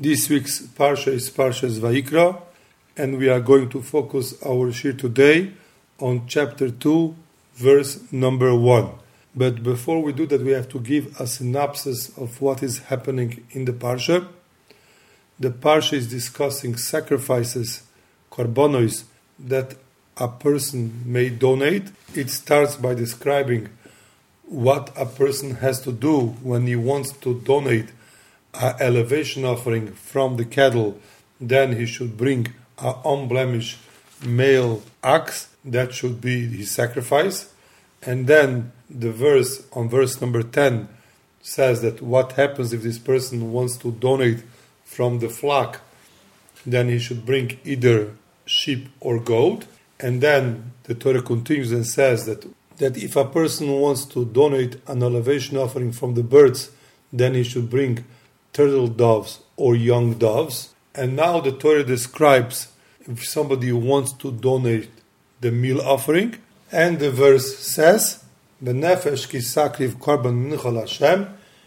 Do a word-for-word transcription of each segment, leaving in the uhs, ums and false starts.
This week's Parsha is Parshas Vayikra, and we are going to focus our shir today on chapter two, verse number one. But before we do that, we have to give a synopsis of what is happening in the Parsha. The Parsha is discussing sacrifices, korbanos, that a person may donate. It starts by describing what a person has to do when he wants to donate an elevation offering from the cattle. Then he should bring an unblemished male ox. That should be his sacrifice. And then the verse on verse number ten says that what happens if this person wants to donate from the flock, then he should bring either sheep or goat. And then the Torah continues and says that, that if a person wants to donate an elevation offering from the birds, then he should bring turtle doves or young doves. And now the Torah describes if somebody wants to donate the meal offering, and the verse says, "Benefesh ki sakriv korban mincha Hashem."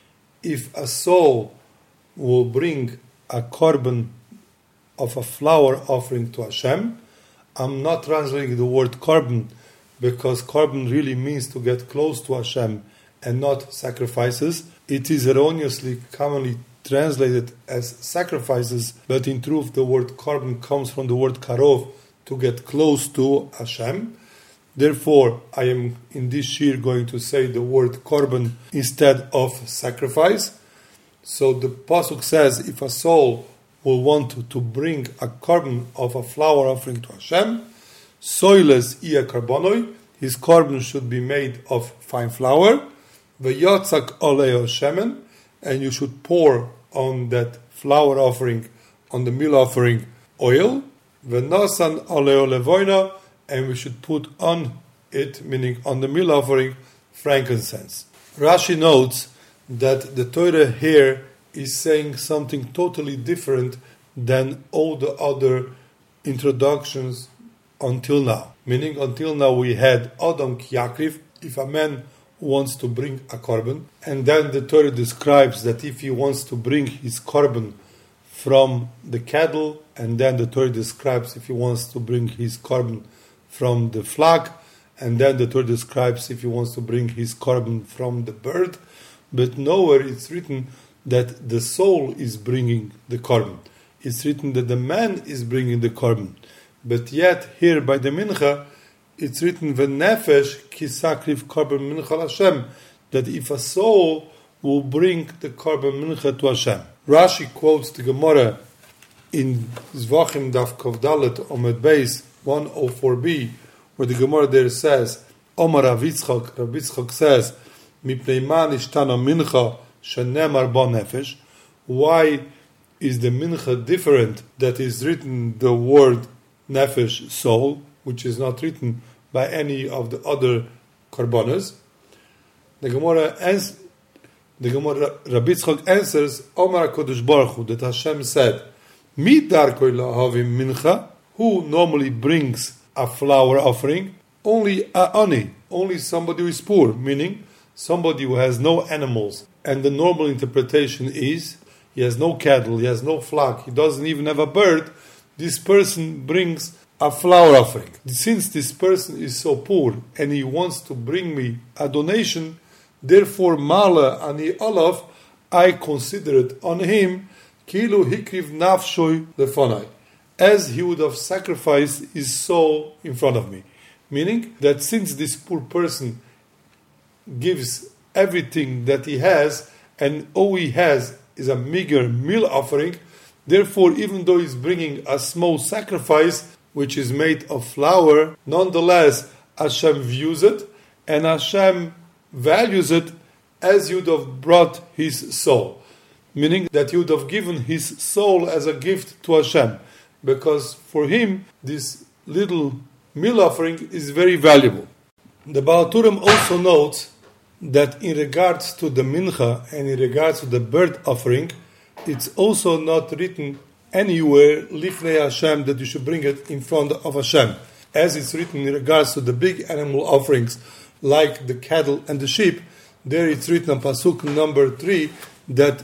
If a soul will bring a korban of a flour offering to Hashem, I'm not translating the word korban because korban really means to get close to Hashem and not sacrifices. It is erroneously commonly translated as sacrifices, but in truth the word korban comes from the word karov, to get close to Hashem. Therefore, I am in this shir going to say the word korban instead of sacrifice. So the pasuk says, if a soul will want to, to bring a korban of a flour offering to Hashem, soiles ia karbonoi, his korban should be made of fine flour, veyotzak oleo shemen, and you should pour on that flour offering, on the meal offering, oil, venosan oleo levoina, and we should put on it, meaning on the meal offering, frankincense. Rashi notes that the Torah here is saying something totally different than all the other introductions until now. Meaning, until now we had Adam Kiyakriv, if a man wants to bring a korban, and then the Torah describes that if he wants to bring his korban from the cattle, and then the Torah describes if he wants to bring his korban from the flock, and then the Torah describes if he wants to bring his korban from the bird, but nowhere it's written that the soul is bringing the korban. It's written that the man is bringing the korban. But yet here by the mincha, it's written v'nefesh ki sakriv korban mincha Hashem, that if a soul will bring the korban mincha to Hashem. Rashi quotes the Gemara in Zvachim Daf Kov Dalet Omed Beis one oh four b, where the Gemara there says, Omar Rav Yitzchak, Rav Yitzchak says, Mipnei man ishtana mincha shenemar ba nefesh. Why is the mincha different that is written the word nefesh, soul, which is not written by any of the other korbanos? The Gemara answers, the Gemara Rav Yitzchak answers, Omar HaKadosh Baruch Hu, that Hashem said, Mi darkoi lahavim mincha, who normally brings a flour offering? Only a ani, only somebody who is poor, meaning somebody who has no animals. And the normal interpretation is, he has no cattle, he has no flock, he doesn't even have a bird, this person brings a flour offering. Since this person is so poor and he wants to bring me a donation, therefore mala ani olav, I consider it on him kilu hikriv nafshoy lefonai, as he would have sacrificed his soul in front of me. Meaning that since this poor person gives everything that he has, and all he has is a meager meal offering, therefore even though he's bringing a small sacrifice, which is made of flour, nonetheless Hashem views it, and Hashem values it as he would have brought his soul. Meaning that he would have given his soul as a gift to Hashem, because for him this little meal offering is very valuable. The Baal Turim also notes that in regards to the mincha and in regards to the bird offering, it's also not written anywhere lifnei Hashem that you should bring it in front of Hashem, as it's written in regards to the big animal offerings like the cattle and the sheep. There it's written on pasuk number three that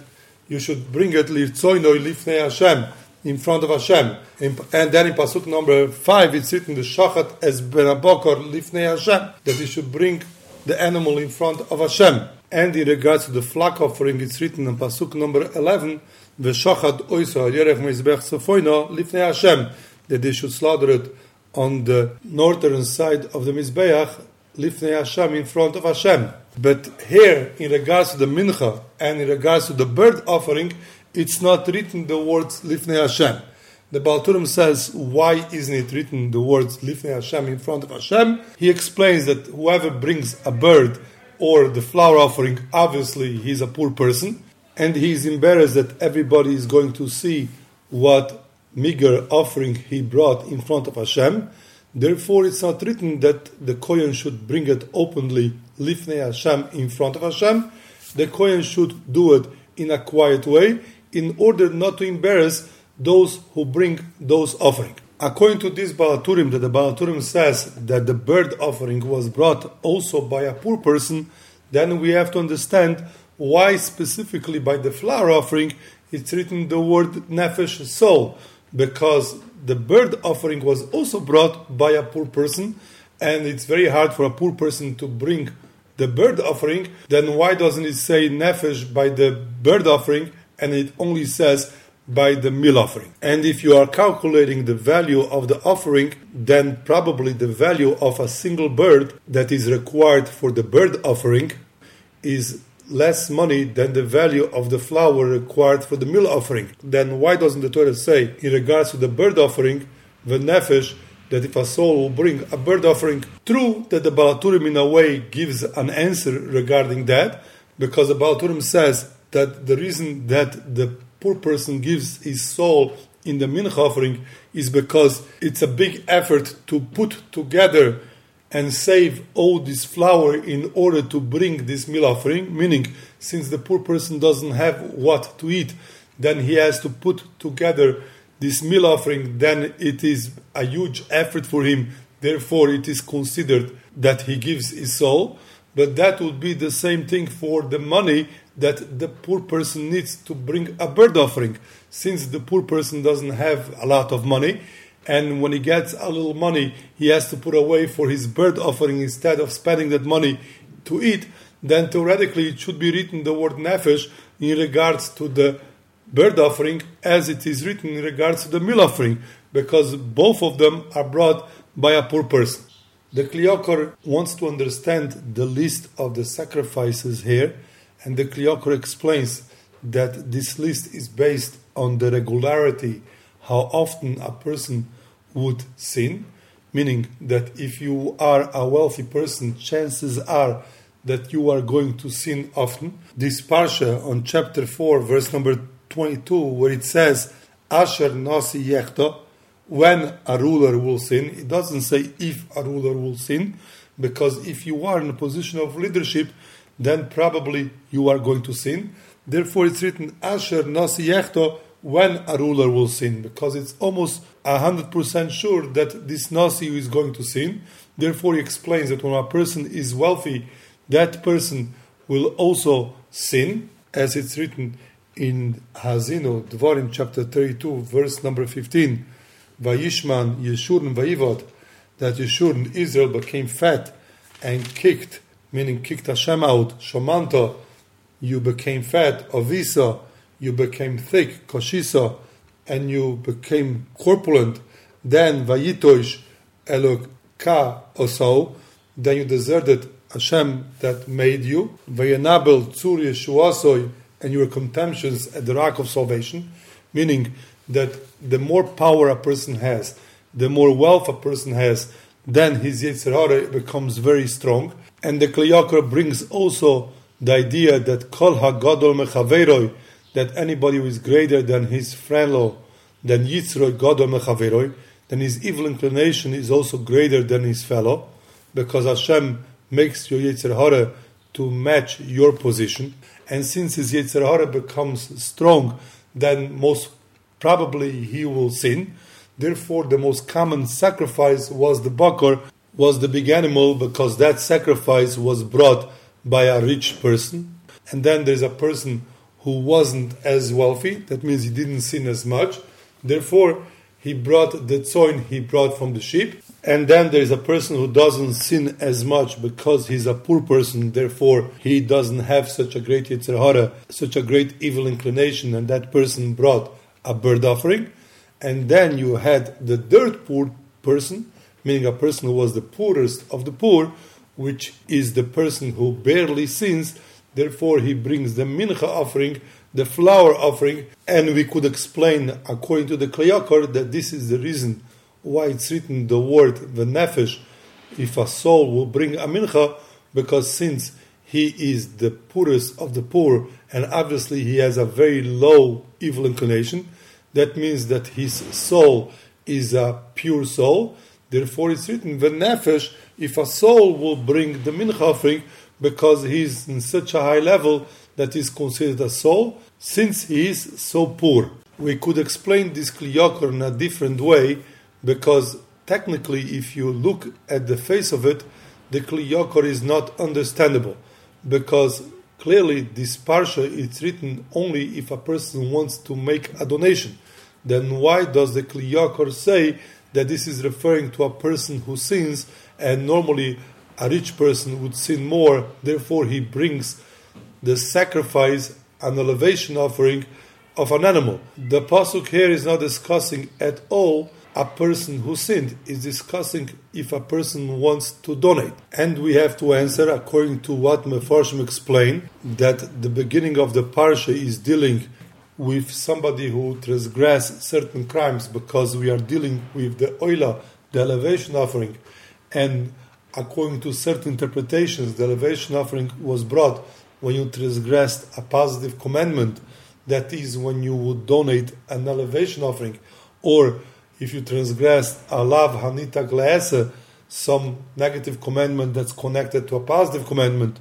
you should bring it lirtzoinoi lifnei Hashem, in front of Hashem. And then in Pasuk number five, it's written, the shachat es ben abokor lifnei Hashem, that you should bring the animal in front of Hashem. And in regards to the flock offering, it's written in Pasuk number eleven, v'shachat oisa yerech mizbech tzofoino lifnei Hashem, that they should slaughter it on the northern side of the Mizbeach, lifnei Hashem, in front of Hashem. But here, in regards to the mincha and in regards to the bird offering, it's not written the words lifnei Hashem. The Baal Turim says, why isn't it written the words lifnei Hashem in front of Hashem? He explains that whoever brings a bird or the flower offering, obviously he's a poor person, and he's embarrassed that everybody is going to see what meager offering he brought in front of Hashem. Therefore, it's not written that the Kohen should bring it openly, lifnei Hashem, in front of Hashem. The Kohen should do it in a quiet way, in order not to embarrass those who bring those offerings. According to this Baal Turim, that the Baal Turim says that the bird offering was brought also by a poor person, then we have to understand why specifically by the flower offering it's written the word nefesh, soul, because the bird offering was also brought by a poor person, and it's very hard for a poor person to bring the bird offering. Then why doesn't it say nefesh by the bird offering, and it only says by the meal offering? And if you are calculating the value of the offering, then probably the value of a single bird that is required for the bird offering is less money than the value of the flour required for the meal offering. Then why doesn't the Torah say, in regards to the bird offering, the nefesh, that if a soul will bring a bird offering? True that the Baal Turim in a way gives an answer regarding that, because the Baal Turim says that the reason that the poor person gives his soul in the mincha offering is because it's a big effort to put together and save all this flour in order to bring this meal offering, meaning since the poor person doesn't have what to eat, then he has to put together this meal offering, then it is a huge effort for him, therefore it is considered that he gives his soul. But that would be the same thing for the money that the poor person needs to bring a bird offering. Since the poor person doesn't have a lot of money, and when he gets a little money, he has to put away for his bird offering instead of spending that money to eat, then theoretically it should be written the word nefesh in regards to the bird offering as it is written in regards to the meal offering, because both of them are brought by a poor person. The Kli Yakar wants to understand the list of the sacrifices here, and the Kli Yakar explains that this list is based on the regularity, how often a person would sin, meaning that if you are a wealthy person, chances are that you are going to sin often. This parsha on chapter four, verse number twenty-two, where it says, Asher nasi yechta, when a ruler will sin, it doesn't say if a ruler will sin, because if you are in a position of leadership, then probably you are going to sin. Therefore it's written, Asher nasi yechta, when a ruler will sin, because it's almost one hundred percent sure that this nasi is going to sin. Therefore he explains that when a person is wealthy, that person will also sin, as it's written in Hazinu, Dvarim chapter thirty-two, verse number fifteen, Vayishman Yeshurun Vayivod, that Yeshurun, Israel, became fat and kicked, meaning kicked Hashem out. Shomanta, you became fat. Avisa, you became thick. Koshisa, and you became corpulent. Then Vayitosh Eloka Osau, then you deserted Hashem that made you. Vayanabel Tzur Yeshuasoi, and you were contemptuous at the rock of salvation, meaning that the more power a person has, the more wealth a person has, then his Yetzer Hara becomes very strong. And the Kli Yakar brings also the idea that Kol HaGadol Mechaveroi, that anybody who is greater than his fellow, than Yitzroi Gadol Mechaveroi, then his evil inclination is also greater than his fellow, because Hashem makes your Yetzer Hara to match your position. And since his Yetzer Hara becomes strong, then most probably he will sin. Therefore, the most common sacrifice was the bakar, was the big animal, because that sacrifice was brought by a rich person. And then there's a person who wasn't as wealthy. That means he didn't sin as much. Therefore, he brought the tzoin he brought from the sheep. And then there is a person who doesn't sin as much because he's a poor person. Therefore, he doesn't have such a great yetzer hara, such a great evil inclination, and that person brought a bird offering. And then you had the dirt poor person, meaning a person who was the poorest of the poor, which is the person who barely sins. Therefore, he brings the mincha offering, the flour offering, and we could explain, according to the Kli Yakar, that this is the reason why it's written the word v'nefesh, if a soul will bring a mincha, because since he is the poorest of the poor, and obviously he has a very low evil inclination, that means that his soul is a pure soul. Therefore, it's written v'nefesh, if a soul will bring the mincha offering, because he's in such a high level that is considered a soul, since he is so poor. We could explain this Kli Yakar in a different way, because technically, if you look at the face of it, the Kli Yakar is not understandable, because clearly this parsha is written only if a person wants to make a donation. Then why does the Kli Yakar say that this is referring to a person who sins, and normally a rich person would sin more, therefore he brings the sacrifice, an elevation offering of an animal? The pasuk here is not discussing at all a person who sinned. It's discussing if a person wants to donate. And we have to answer according to what Mefarshim explained, that the beginning of the parsha is dealing with somebody who transgressed certain crimes, because we are dealing with the oila, the elevation offering, and according to certain interpretations, the elevation offering was brought when you transgressed a positive commandment, that is when you would donate an elevation offering, or if you transgressed a lav hanita gleese, some negative commandment that's connected to a positive commandment,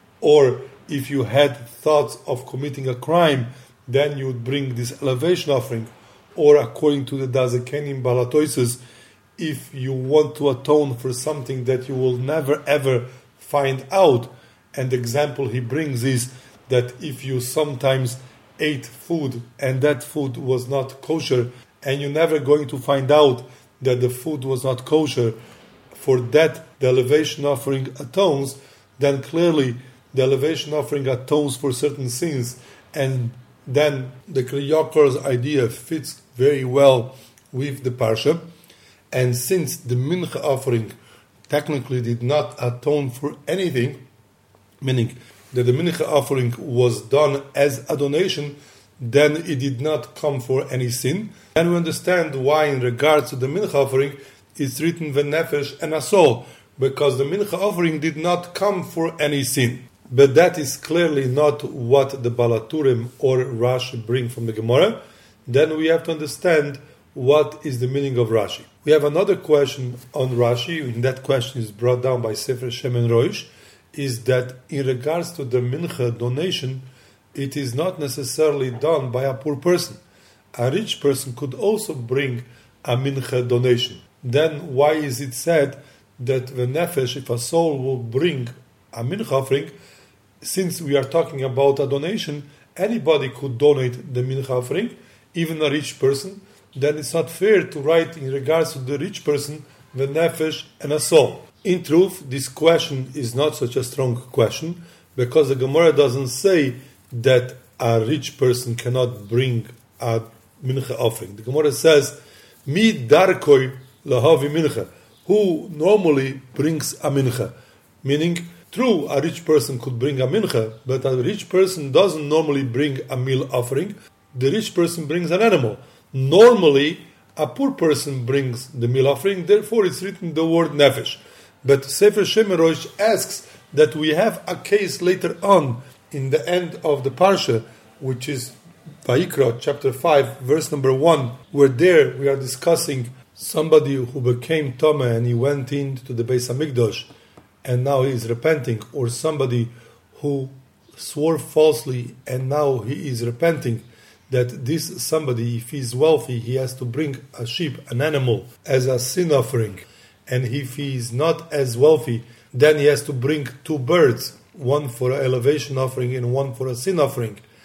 or if you had thoughts of committing a crime, then you would bring this elevation offering. Or according to the Dazakenim Balatoises, if you want to atone for something that you will never ever find out. And the example he brings is that if you sometimes ate food and that food was not kosher, and you're never going to find out that the food was not kosher, for that the elevation offering atones, then clearly the elevation offering atones for certain sins. And then the Kli Yakar's idea fits very well with the parsha. And since the mincha offering technically did not atone for anything, meaning that the mincha offering was done as a donation, then it did not come for any sin. And we understand why in regards to the mincha offering, it's written v'nefesh and a soul, because the mincha offering did not come for any sin. But that is clearly not what the Balaturim or Rashi bring from the Gemara. Then we have to understand what is the meaning of Rashi. We have another question on Rashi, and that question is brought down by Sefer Shem and Roish, is that in regards to the mincha donation, it is not necessarily done by a poor person. A rich person could also bring a mincha donation. Then why is it said that the nefesh, if a soul will bring a mincha offering, since we are talking about a donation, anybody could donate the mincha offering, even a rich person, then it's not fair to write in regards to the rich person, the nefesh and a soul. In truth, this question is not such a strong question, because the Gemara doesn't say that a rich person cannot bring a mincha offering. The Gemara says, Mi darkoi lahavi mincha, who normally brings a mincha. Meaning, true, a rich person could bring a mincha, but a rich person doesn't normally bring a meal offering. The rich person brings an animal. Normally, a poor person brings the meal offering, therefore it's written the word nefesh. But Sefer Shem Rosh asks that we have a case later on in the end of the Parsha, which is Vayikra, chapter five, verse number one, where there we are discussing somebody who became Tomeh and he went into the Beis HaMikdash and now he is repenting, or somebody who swore falsely and now he is repenting, that this somebody, if he is wealthy, he has to bring a sheep, an animal, as a sin offering. And if he is not as wealthy, then he has to bring two birds, one for an elevation offering and one for a sin offering.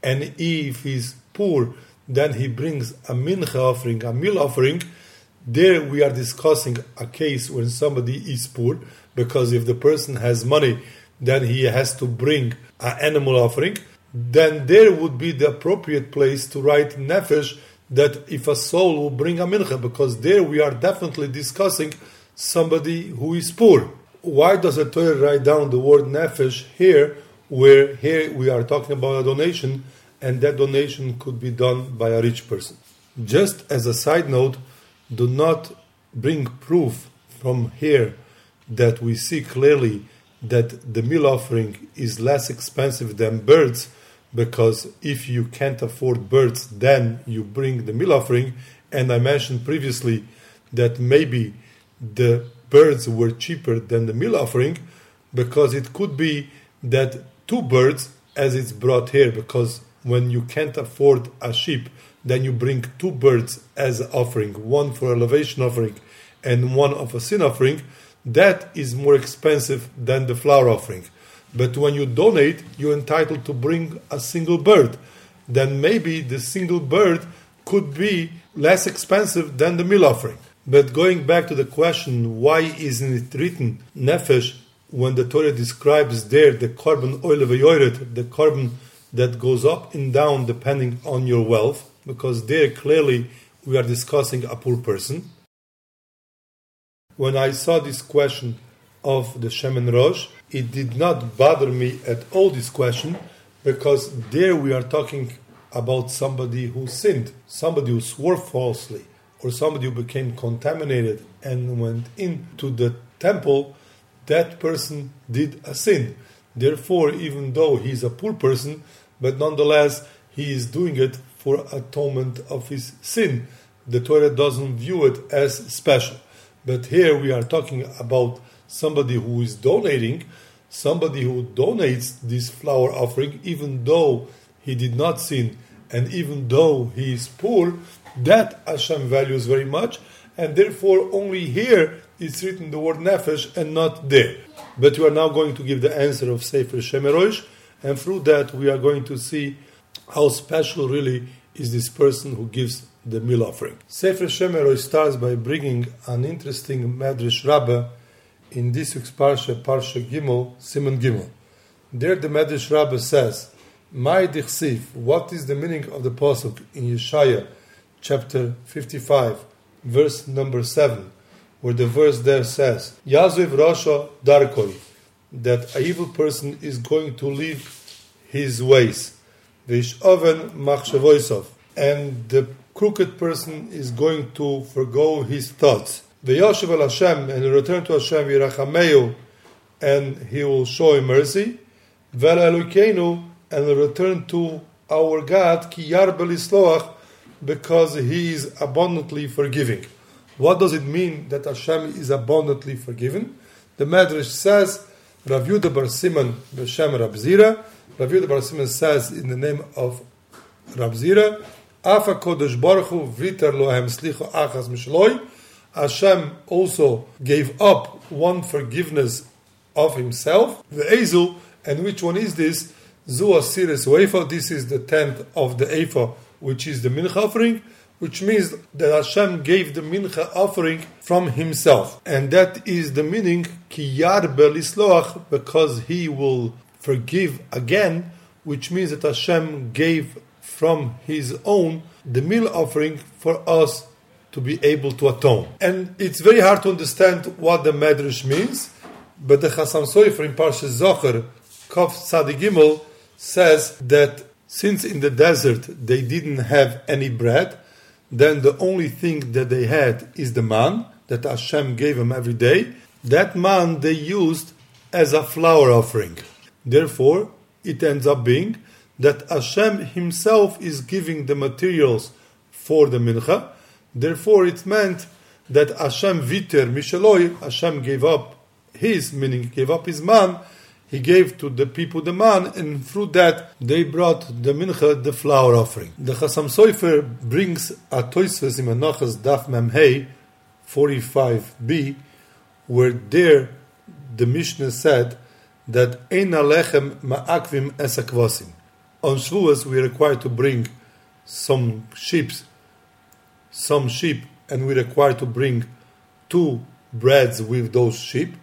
and if he's poor, then he brings a mincha offering, a meal offering. There we are discussing a case when somebody is poor, because if the person has money, then he has to bring an animal offering. Then there would be the appropriate place to write nefesh, that if a soul will bring a mincha, because there we are definitely discussing somebody who is poor. Why does the Torah write down the word nefesh here, where here we are talking about a donation, and that donation could be done by a rich person? Just as a side note, do not bring proof from here that we see clearly that the meal offering is less expensive than birds, because if you can't afford birds, then you bring the meal offering. And I mentioned previously that maybe the birds were cheaper than the meal offering, because it could be that two birds, as it's brought here, because when you can't afford a sheep, then you bring two birds as an offering, one for elevation offering and one of a sin offering. That is more expensive than the flour offering. But when you donate, you're entitled to bring a single bird. Then maybe the single bird could be less expensive than the meal offering. But going back to the question, why isn't it written nefesh when the Torah describes there the korban oil v'yoret, the korban that goes up and down depending on your wealth? Because there clearly we are discussing a poor person. When I saw this question of the Shemen Rosh, it did not bother me at all, this question, because there we are talking about somebody who sinned, somebody who swore falsely, or somebody who became contaminated and went into the temple. That person did a sin. Therefore, even though he is a poor person, but nonetheless he is doing it for atonement of his sin. The Torah doesn't view it as special. But here we are talking about somebody who is donating, somebody who donates this flour offering, even though he did not sin, and even though he is poor, that Hashem values very much, and therefore only here is written the word nefesh and not there. But we are now going to give the answer of Sefer Shemen Rosh, and through that we are going to see how special really is this person who gives the meal offering. Sefer Shemen Rosh starts by bringing an interesting Medrash Rabbah in this week's Parsha, Parsha Gimel, Siman Gimel. There the Medrash Rabbah says, Mai dichsiv, what is the meaning of the pasuk in Yeshaya chapter fifty-five, verse number seven, where the verse there says, Yazuv Rasha Darkoi, that a evil person is going to leave his ways, Vish Oven Machshavoisov, and the crooked person is going to forgo his thoughts. V'yoshev al Hashem, and return to Hashem, Yirachameu, and he will show him mercy. Vel Elokeinu, and return to our God, Ki Yarbe Lisloach, because he is abundantly forgiving. What does it mean that Hashem is abundantly forgiven? The Medrash says, Rav Yehuda bar Siman b'Shem Rab Zira. Rav Yehuda bar Siman says in the name of Rab Zira, Afa Kodesh Baruch Hu v'iter lohem slicha achas mishloi. Hashem also gave up one forgiveness of himself. Ve'ezu, and which one is this? Zu asiris weifa. This is the tenth of the Eifa, which is the mincha offering, which means that Hashem gave the mincha offering from himself. And that is the meaning, ki yarbe lisloach, because he will forgive again, which means that Hashem gave from his own the meal offering for us to be able to atone. And it's very hard to understand what the Medrash means, but the Chasam Sofer in Parshas Zocher, Kaf Tzadi Gimel, says that since in the desert they didn't have any bread, then the only thing that they had is the man that Hashem gave them every day. That man they used as a flour offering. Therefore, it ends up being that Hashem himself is giving the materials for the mincha. Therefore, it meant that Hashem viter mishaloi, Hashem gave up his, meaning gave up his man, he gave to the people the man, and through that they brought the mincha, the flour offering. The Chasam Sofer brings a Tosfos in Menachos Daf Memhei forty-five b, where there the Mishnah said that Ein alechem ma'akvim es hakvasim, On Shavuos, we are required to bring some sheep, some sheep, and we are required to bring two breads with those sheep.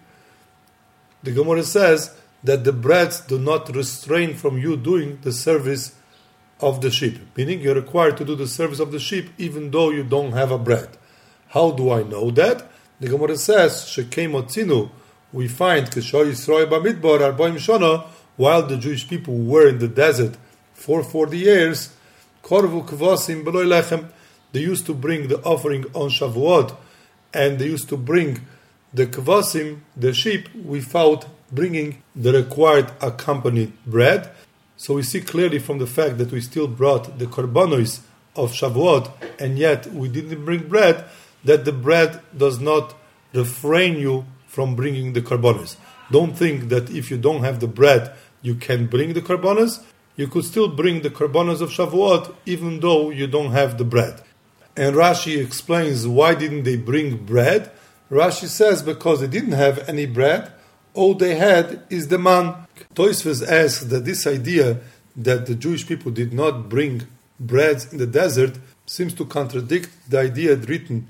The Gemara says that the breads do not restrain from you doing the service of the sheep, meaning you're required to do the service of the sheep even though you don't have a bread. How do I know that? The Gemara says, Shekei Motzinu, we find Kishoy Yisroi Bamidbar Arbaim Shana, while the Jewish people were in the desert for forty years, Korvu Kvasim Beloy Lechem, they used to bring the offering on Shavuot, and they used to bring the Kvasim, the sheep, without bringing the required accompanied bread. So we see clearly from the fact that we still brought the korbanos of Shavuot, and yet we didn't bring bread, that the bread does not refrain you from bringing the korbanos. Don't think that if you don't have the bread, you can bring the korbanos. You could still bring the korbanos of Shavuot, even though you don't have the bread. And Rashi explains why didn't they bring bread. Rashi says because they didn't have any bread, all they had is the man. Tosfos asks that this idea that the Jewish people did not bring breads in the desert seems to contradict the idea written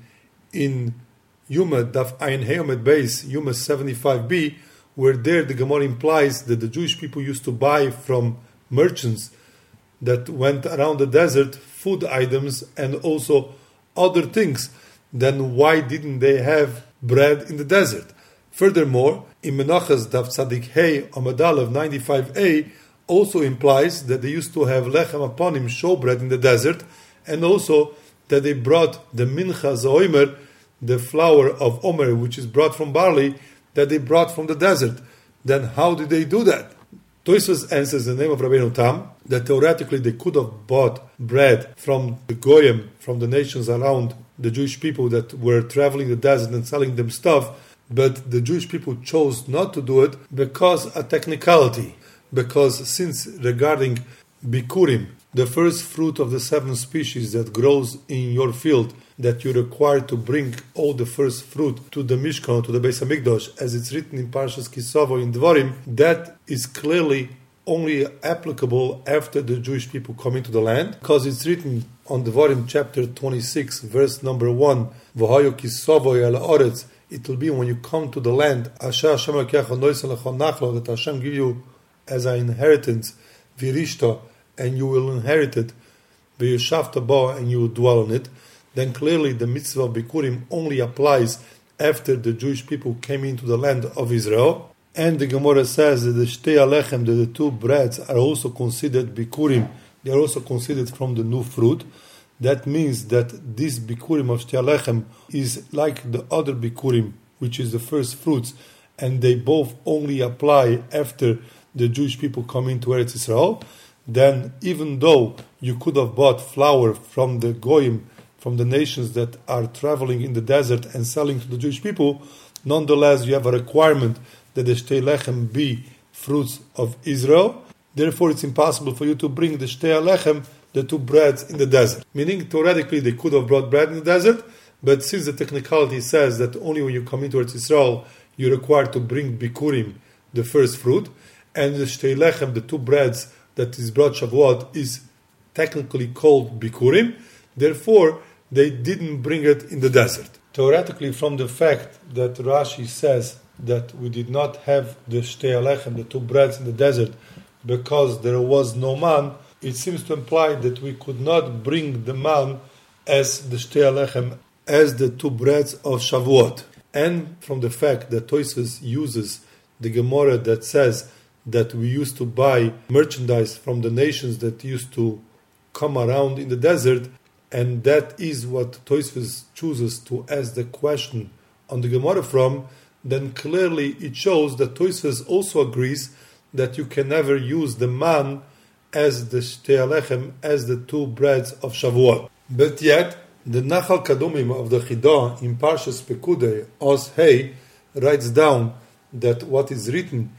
in Yuma Daf Ayin Heyomet Beis Yuma seventy-five b, where there the Gemara implies that the Jewish people used to buy from merchants that went around the desert food items and also other things. Then why didn't they have bread in the desert? Furthermore, in Menachas Daf Tzadik Hey Amud Aleph ninety-five a also implies that they used to have lechem aponim, showbread, in the desert, and also that they brought the mincha zoimer, the flour of omer, which is brought from barley, that they brought from the desert. Then how did they do that? Tosfos answers in the name of Rabbeinu Tam that theoretically they could have bought bread from the goyim, from the nations around the Jewish people that were traveling the desert and selling them stuff, but the Jewish people chose not to do it because a technicality. Because since regarding bikurim, the first fruit of the seven species that grows in your field, that you're required to bring all the first fruit to the Mishkan, to the Beis HaMikdash, as it's written in Parshas Kisavo in Dvarim, that is clearly only applicable after the Jewish people come into the land, because it's written on Dvarim chapter twenty-six, verse number one, V'hayu Kisavo el Oretz, it will be when you come to the land, Asher Hashem Elokecha noisen lechol nachlo, that Hashem give you as an inheritance, Virishta, and you will inherit it, V'yeshavta bo, and you will dwell on it. Then clearly the mitzvah of Bikurim only applies after the Jewish people came into the land of Israel. And the Gemara says that the Shtei Alechem, that the two breads, are also considered Bikurim. They are also considered from the new fruit. That means that this Bikurim of Shtei Alechem is like the other Bikurim, which is the first fruits, and they both only apply after the Jewish people come into Eretz Israel. Then even though you could have bought flour from the Goyim, from the nations that are traveling in the desert and selling to the Jewish people, nonetheless you have a requirement that the Shtei Lechem be fruits of Israel. Therefore it's impossible for you to bring the Shtei Lechem, the two breads, in the desert. Meaning, theoretically, they could have brought bread in the desert, but since the technicality says that only when you come into Eretz Israel, you're required to bring Bikurim, the first fruit, and the Shtei Lechem, the two breads that is brought Shavuot, is technically called Bikurim, therefore they didn't bring it in the desert. Theoretically, from the fact that Rashi says that we did not have the Shtei Alechem, the two breads, in the desert, because there was no man, it seems to imply that we could not bring the man as the Shtei Alechem, as the two breads of Shavuot. And from the fact that Tosfos uses the Gemara that says that we used to buy merchandise from the nations that used to come around in the desert, and that is what Tosfos chooses to ask the question on the Gemara from, then clearly it shows that Tosfos also agrees that you can never use the man as the Shtei Alechem, as the two breads of Shavuot. But yet, the Nachal Kadumim of the Chidah in Parshas Pekudei, Os Hey, writes down that what is written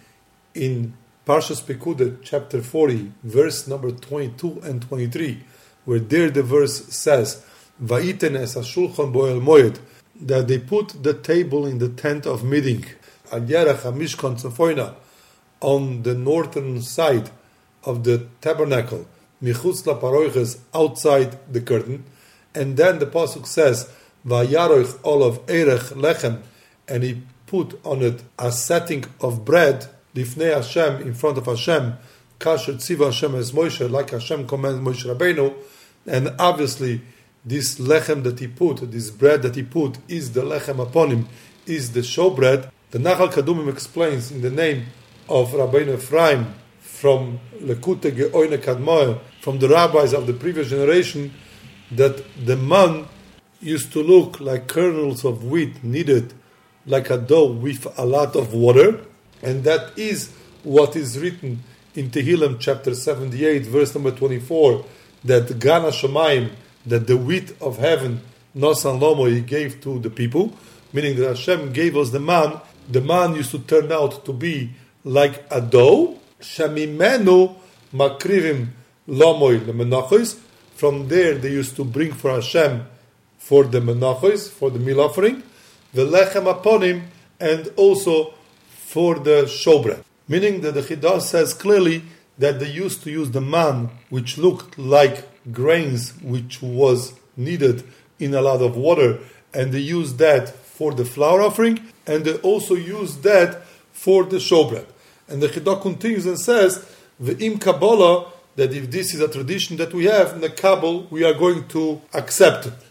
in Parshas Pekudei, chapter forty, verse number twenty-two and twenty-three, where there the verse says, Va'iten es hashulchan bo el moed, that they put the table in the tent of meeting, al yerach hamishkan tzafoina, on the northern side of the tabernacle, michutz laparoiches, outside the curtain, and then the pasuk says, "Vayaroich olav erech lechem," and he put on it a setting of bread, lifnei Hashem, in front of Hashem, kasher tziva Hashem as Moshe, like Hashem commands Moshe Rabbeinu, and obviously this lechem that he put, this bread that he put, is the lechem upon him, is the showbread. The Nachal Kadumim explains in the name of Rabbeinu Ephraim from Lekute Geoine Kadmoe, from the rabbis of the previous generation, that the man used to look like kernels of wheat kneaded like a dough with a lot of water, and that is what is written in Tehillim chapter seventy-eight, verse number twenty-four, that Gana Shamayim, that the wheat of heaven, Nosan Lomo, he gave to the people, meaning that Hashem gave us the man. The man used to turn out to be like a dough, Shamimenu Makrivim Lomoy Lemenachos. From there they used to bring for Hashem for the menachos, for the meal offering, the lechem upon him, and also for the showbread. Meaning that the Chidah says clearly that they used to use the man which looked like grains which was needed in a lot of water, and they used that for the flour offering, and they also used that for the showbread. And the Chidah continues and says, Ve'im Kabbalah, that if this is a tradition that we have in the Kabbalah, we are going to accept it.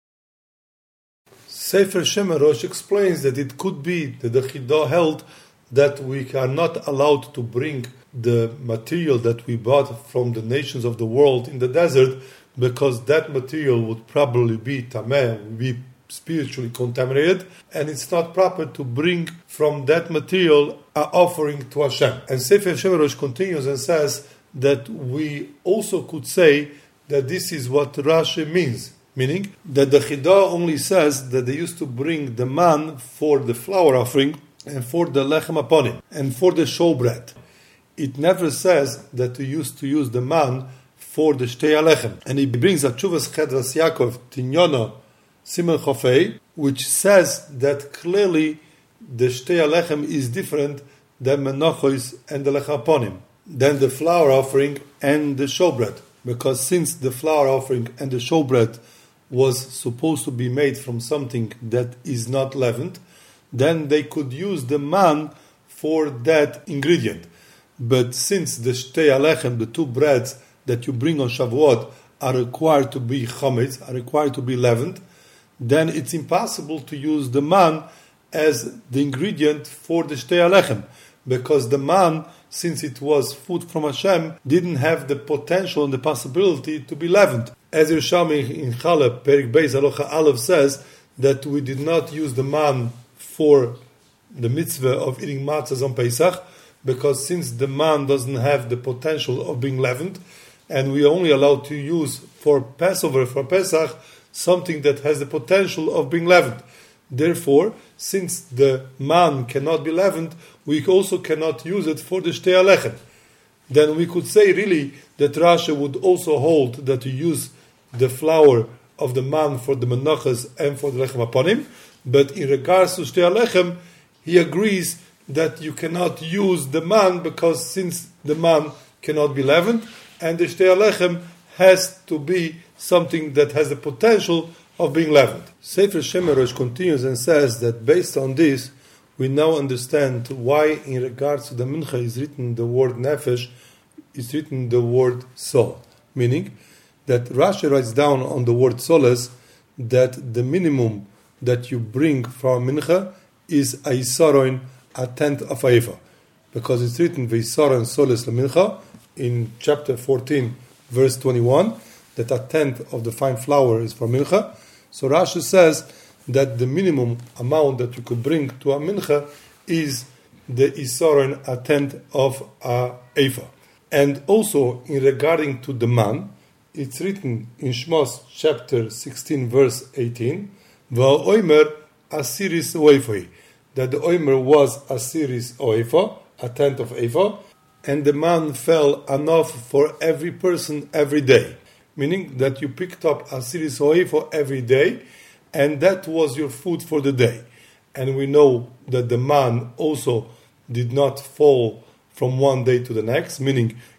Sefer Shemerosh explains that it could be that the Chidah held that we are not allowed to bring the material that we bought from the nations of the world in the desert, because that material would probably be tameh, be spiritually contaminated, and it's not proper to bring from that material an offering to Hashem. And Sefer Shemerosh continues and says that we also could say that this is what Rashi means, meaning that the Chidah only says that they used to bring the man for the flour offering and for the lechem upon him and for the showbread. It never says that we used to use the man for the shtei alechem. And he brings a Tshuvas Chedras Yaakov Tinyona Simen Chofei, which says that clearly the shtei alechem is different than menachos and the lechem upon him, than the flour offering and the showbread. Because since the flour offering and the showbread was supposed to be made from something that is not leavened, then they could use the man for that ingredient. But since the shtei alechem, the two breads that you bring on Shavuot, are required to be chametz, are required to be leavened, then it's impossible to use the man as the ingredient for the shtei alechem, because the man, since it was food from Hashem, didn't have the potential and the possibility to be leavened. As Yerushalmi in Chaleb, Perik Beis Alocha Aleph says, that we did not use the man for the mitzvah of eating matzahs on Pesach, because since the man doesn't have the potential of being leavened, and we are only allowed to use for Passover, for Pesach, something that has the potential of being leavened. Therefore, since the man cannot be leavened, we also cannot use it for the shtei alechem. Then we could say really that Rashi would also hold that you use the flour of the man for the menachas and for the lechem upon him. But in regards to shtei alechem, he agrees that you cannot use the man, because since the man cannot be leavened, and the shtei alechem has to be something that has the potential of being leavened. Sefer Shemerosh continues and says that based on this, we now understand why in regards to the mincha is written the word nefesh, is written the word soul. Meaning that Rashi writes down on the word soles that the minimum that you bring from mincha is a isaron, a tenth of a ephah. Because it's written veisaron soles lemincha in chapter fourteen, verse twenty-one, that a tenth of the fine flour is for mincha. So Rashi says that the minimum amount that you could bring to a mincha is the isaron, a tenth of a ephah. And also in regarding to the man, it's written in Shmos chapter sixteen, verse eighteen, Va'oimer asiris oefoi, that the oimer was asiris oefa, a tenth of ephah, and the man fell enough for every person every day. Meaning that you picked up asiris oefa every day, and that was your food for the day. And we know that the man also did not fall from one day to the next, meaning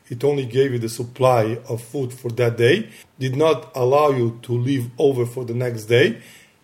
it only gave you the supply of food for that day, did not allow you to leave over for the next day,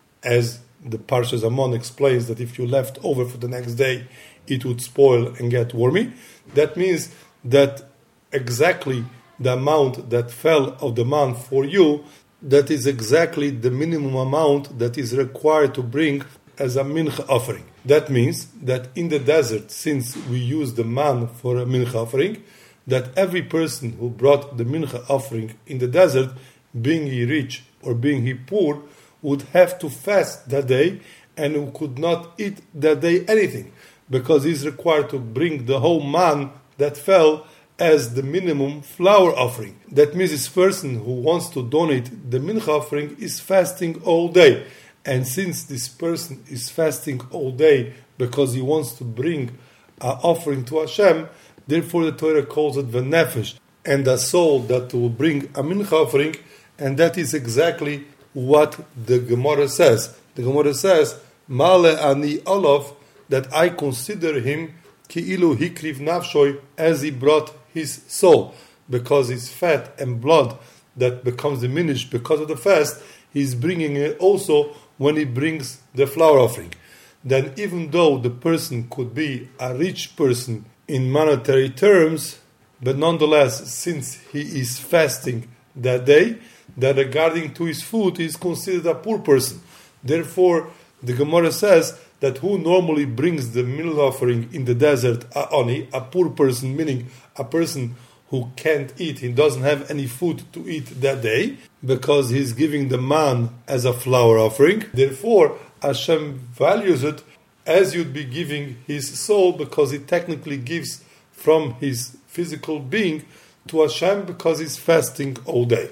as the Parshas Amon explains that if you left over for the next day, it would spoil and get wormy. That means that exactly the amount that fell of the month for you, that is exactly the minimum amount that is required to bring as a mincha offering. That means that in the desert, since we use the man for a mincha offering, that every person who brought the mincha offering in the desert, being he rich or being he poor, would have to fast that day and could not eat that day anything, because he's required to bring the whole man that fell as the minimum flour offering. That means this person who wants to donate the mincha offering is fasting all day. And since this person is fasting all day because he wants to bring an offering to Hashem, therefore the Torah calls it v'nefesh, and the soul that will bring a mincha offering, and that is exactly what the Gemara says. The Gemara says, Male ani olav, that I consider him ki'ilu hikriv nafshoy, as he brought his soul, because his fat and blood that becomes diminished because of the fast, he's bringing it also when he brings the flour offering. Then even though the person could be a rich person in monetary terms, but nonetheless, since he is fasting that day, that regarding to his food, he is considered a poor person. Therefore, the Gemara says that who normally brings the meal offering in the desert, a oni, a poor person, meaning a person who can't eat, he doesn't have any food to eat that day, because he's giving the man as a flour offering. Therefore, Hashem values it as you'd be giving his soul, because he technically gives from his physical being to Hashem, because he's fasting all day.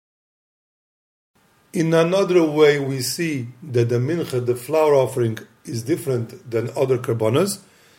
In another way, we see that the mincha, the flour offering, is different than other karbanos,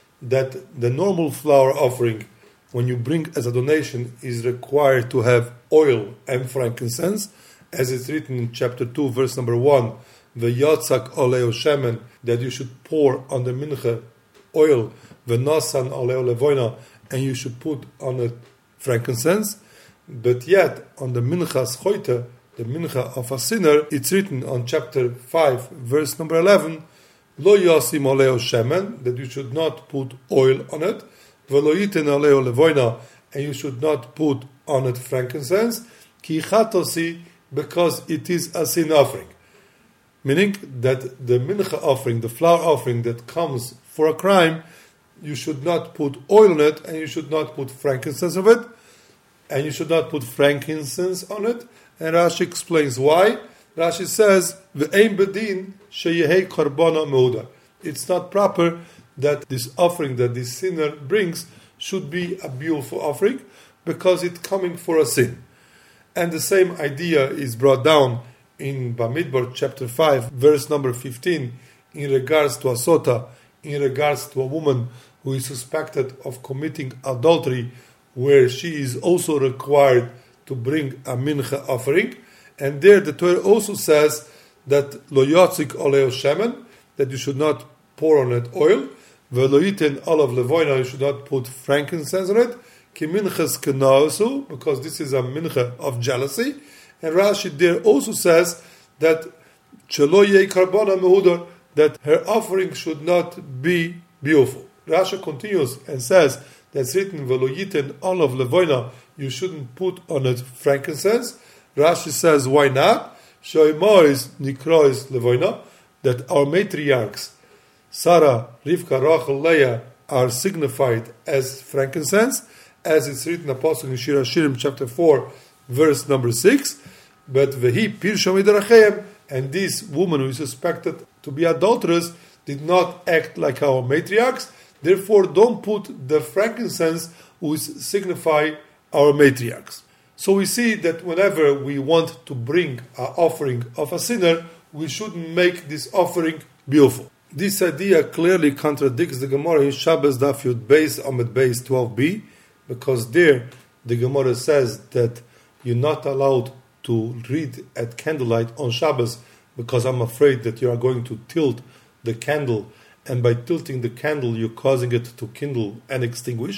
that the normal flour offering, when you bring as a donation, is required to have oil and frankincense, as it's written in chapter two, verse number one, V'yotzak oleo shemen, that you should pour on the mincha oil, v'nosan oleo levoina, and you should put on it frankincense. But yet, on the minchas choite, the mincha of a sinner, it's written on chapter five, verse number eleven, Lo yosim oleo shemen, that you should not put oil on it, v'lo yiten oleo levoina, and you should not put on it frankincense, ki chatosi, because it is a sin offering. Meaning that the mincha offering, the flour offering that comes for a crime, you should not put oil on it, and you should not put frankincense on it, and you should not put frankincense on it. And Rashi explains why. Rashi says, "V'ein bedin sheyehei karbana meuda." It's not proper that this offering that this sinner brings should be a beautiful offering, because it's coming for a sin. And the same idea is brought down in Bamidbar chapter five, verse number fifteen, in regards to a sota, in regards to a woman who is suspected of committing adultery, where she is also required to bring a mincha offering. And there the Torah also says that lo yotzik oleo shemen, that you should not pour on it oil, v'lo yiten olav levoina, you should not put frankincense on it, ki minchas kenaosu, because this is a mincha of jealousy. And Rashi there also says that chelo yei karbana mehudar, that her offering should not be beautiful. Rashi continues and says that's written v'lo yiten olav levoina, you shouldn't put on it frankincense. Rashi says, why not? Shoimois nikrois levoina, that our matriarchs, Sarah, Rivka, Rachel, Leah, are signified as frankincense, as it's written Apostle in Shir Hashirim, chapter four, verse number six. But vehi pirsha midracheim, and this woman who is suspected to be adulterous did not act like our matriarchs. Therefore, don't put the frankincense who is signify our matriarchs. So we see that whenever we want to bring an offering of a sinner, we shouldn't make this offering beautiful. This idea clearly contradicts the Gemara in Shabbos Daf Yud Beis Amud Beis twelve b, because there the Gemara says that you're not allowed to read at candlelight on Shabbos, because I'm afraid that you are going to tilt the candle, and by tilting the candle you're causing it to kindle and extinguish.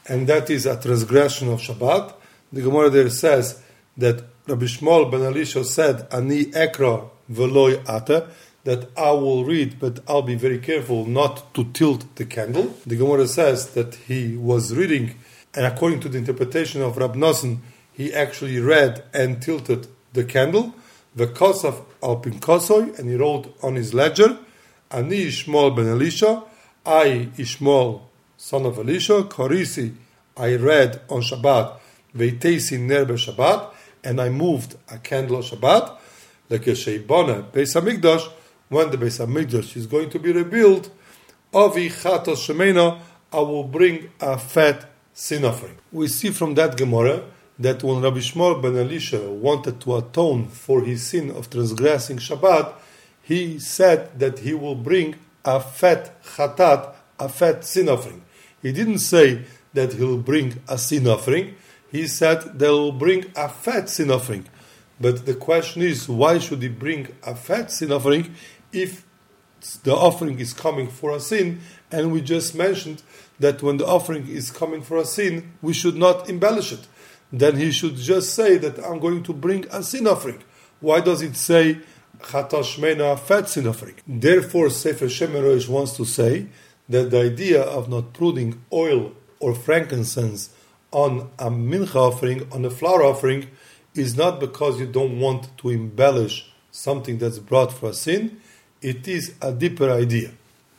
and that is a transgression of Shabbat. The Gemara there says that Rabbi Shmuel ben Elisha said, Ani ekra veloy ata, that I will read, but I'll be very careful not to tilt the candle. The Gemara says that he was reading, and according to the interpretation of Rab Nosson, he actually read and tilted the candle. V'kosaf al pinkosoy, and he wrote on his ledger, Ani Ishmael ben Elisha, I Ishmael, son of Elisha, Korisi, I read on Shabbat, Veitesi ner Shabbat, and I moved a candle on Shabbat, like a sheibana Beis Hamikdash. When the Beis Hamikdash is going to be rebuilt, Avi chatos shemena, I will bring a fat sin offering. We see from that Gemara that when Rabbi Shmuel ben Elisha wanted to atone for his sin of transgressing Shabbat, he said that he will bring a fat chatat, a fat sin offering. He didn't say that he'll bring a sin offering. He said they'll bring a fat sin offering. But the question is, why should he bring a fat sin offering if the offering is coming for a sin? And we just mentioned that when the offering is coming for a sin, we should not embellish it. Then he should just say that I'm going to bring a sin offering. Why does it say Chatash Shmena, a fat sin offering? Therefore, Sefer Shem Rosh wants to say that the idea of not putting oil or frankincense on a mincha offering, on a flour offering, is not because you don't want to embellish something that's brought for a sin. It is a deeper idea.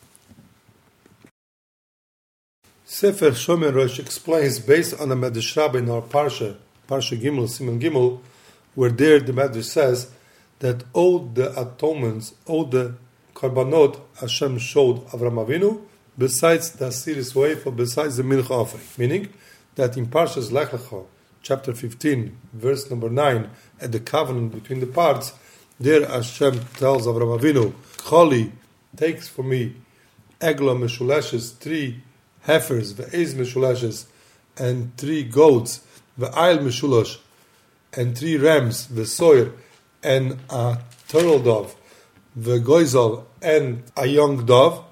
Sefer Shomer Rosh explains, based on the Medrash Rabbah in our Parsha, Parsha Gimel, Siman Gimel, where there the Medrash says that all the atonements, all the korbanot Hashem showed Avraham Avinu, besides the Asiris Wafer, besides the Mincha offering. Meaning that in Parshas Lech Lecha, chapter fifteen, verse number nine, at the covenant between the parts, there Hashem tells Avraham Avinu, Choli takes for me Egla Meshuleshes, three heifers, Ve'ez Meshuleshes, and three goats, Ve'ayl Meshulash, and three rams, Ve'soir, and a turtle dove, Ve'goizal, and a young dove.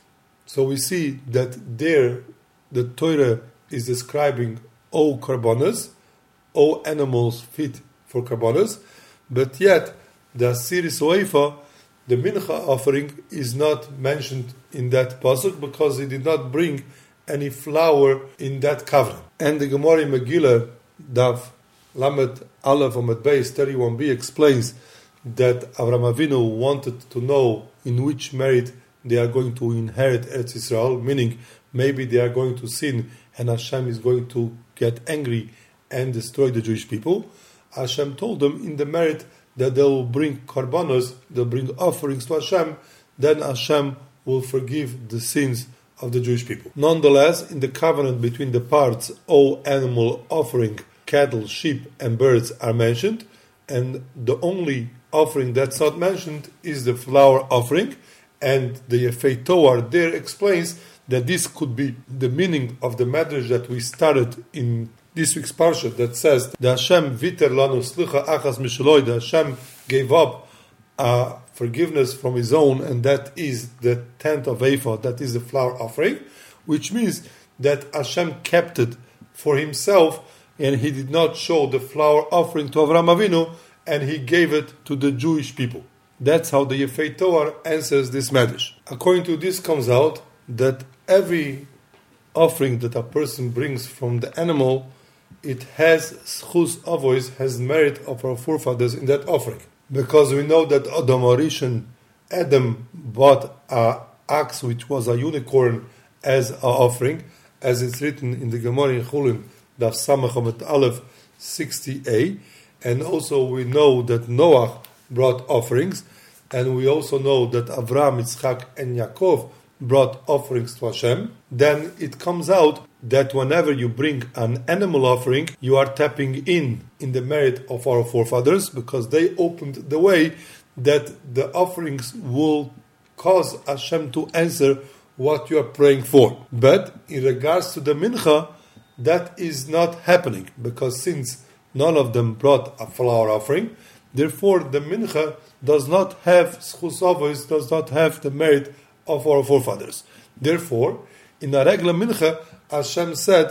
So we see that there the Torah is describing all karbonas, all animals fit for karbonas, but yet the Asiris Oifa, the mincha offering, is not mentioned in that pasuk because he did not bring any flour in that covenant. And the Gemara in Megillah, Dav Lamed Aleph Amud Beis thirty-one b explains that Avraham Avinu wanted to know in which merit they are going to inherit Eretz Yisrael, meaning maybe they are going to sin and Hashem is going to get angry and destroy the Jewish people. Hashem told them in the merit that they will bring karbanos, they'll bring offerings to Hashem, then Hashem will forgive the sins of the Jewish people. Nonetheless, in the covenant between the parts, all animal offering, cattle, sheep, and birds are mentioned, and the only offering that's not mentioned is the flour offering, and the Yefei Toar there explains that this could be the meaning of the Medrash that we started in this week's Parsha that says the Hashem viter lanu slicha achas mishaloi, the Hashem gave up uh, forgiveness from His own, and that is the tenth of Ephah, that is the flour offering, which means that Hashem kept it for Himself, and He did not show the flour offering to Avraham Avinu, and He gave it to the Jewish people. That's how the Yefei Toar answers this Medrash. According to this comes out that every offering that a person brings from the animal, it has schus avois, has merit of our forefathers in that offering. Because we know that Adam Arishan, Adam bought an ox which was a unicorn as an offering, as it's written in the Gemara in Chulin, Daf Samach Amud Aleph sixty a. And also we know that Noah brought offerings, and we also know that Avraham, Yitzchak, and Yaakov brought offerings to Hashem. Then it comes out that whenever you bring an animal offering, you are tapping in in the merit of our forefathers, because they opened the way that the offerings will cause Hashem to answer what you are praying for. But in regards to the mincha, that is not happening, because since none of them brought a flour offering, therefore the mincha does not have schus avos, does not have the merit of our forefathers. Therefore, in a regular mincha, Hashem said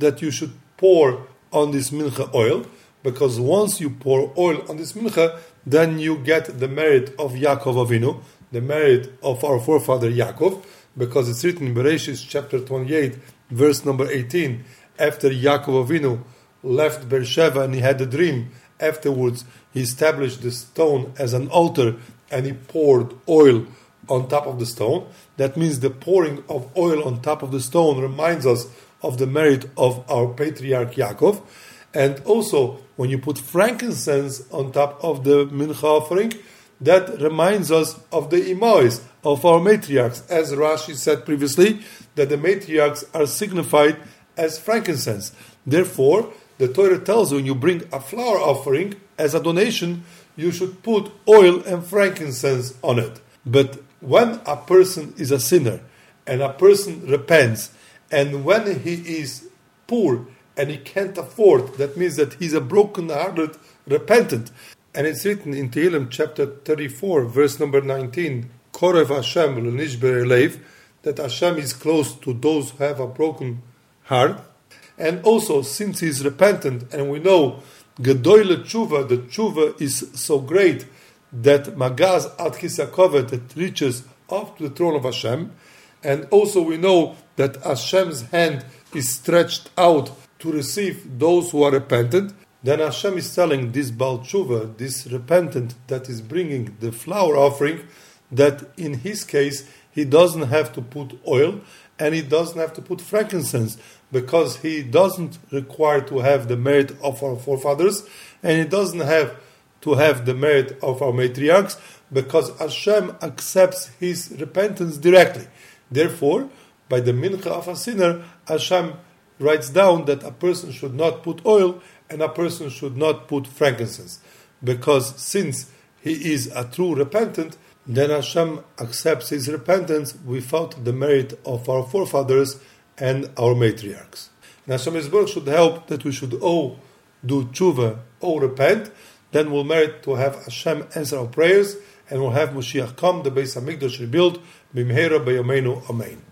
that you should pour on this mincha oil, because once you pour oil on this mincha, then you get the merit of Yaakov Avinu, the merit of our forefather Yaakov, because it's written in Bereshit chapter twenty-eight, verse number eighteen, after Yaakov Avinu left Beersheba and he had a dream, afterwards he established the stone as an altar and he poured oil on top of the stone. That means the pouring of oil on top of the stone reminds us of the merit of our patriarch Yaakov. And also, when you put frankincense on top of the mincha offering, that reminds us of the imais, of our matriarchs. As Rashi said previously, that the matriarchs are signified as frankincense. Therefore, the Torah tells you when you bring a flour offering as a donation, you should put oil and frankincense on it. But when a person is a sinner and a person repents, and when he is poor and he can't afford, that means that he's a broken-hearted repentant. And it's written in Tehillim chapter thirty-four, verse number nineteen, Korev Hashem l'nishber elev, that Hashem is close to those who have a broken heart. And also, since he's repentant, and we know Gedoyle Tshuva, the Tshuva is so great that Magaz ad Chisakovet, that reaches up to the throne of Hashem. And also we know that Hashem's hand is stretched out to receive those who are repentant. Then Hashem is telling this Baal Tshuva, this repentant that is bringing the flour offering, that in his case he doesn't have to put oil and he doesn't have to put frankincense, because he doesn't require to have the merit of our forefathers and he doesn't have to have the merit of our matriarchs, because Hashem accepts his repentance directly. Therefore, by the mincha of a sinner, Hashem writes down that a person should not put oil and a person should not put frankincense. Because since he is a true repentant, then Hashem accepts his repentance without the merit of our forefathers and our matriarchs. And Hashem Yisborach should help that we should all do tshuva, all repent, then we'll merit to have Hashem answer our prayers, and we'll have Moshiach come, the Beis HaMikdash rebuilt, b'mheira b'yameinu, amen.